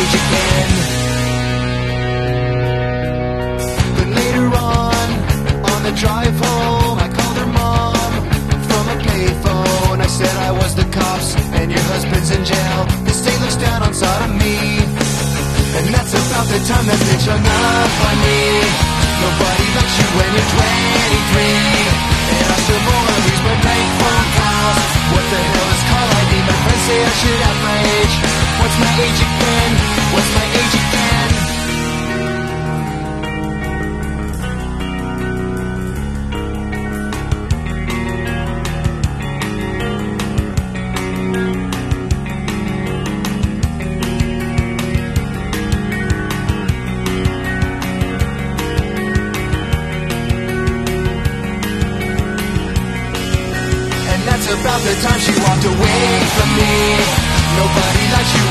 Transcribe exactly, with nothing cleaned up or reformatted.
age again. But later on, on the drive home, I called her mom from a payphone. I said I was the cops and your husband's in jail. The state looks down on sodomy, and that's about the time that bitch hung up on me. Nobody likes you when you're twenty-three, and I still worries my bank phone calls. What the hell is call I D? My friends say I should have my age. What's my age again? What's my age again? About the time she walked away from me. Nobody likes you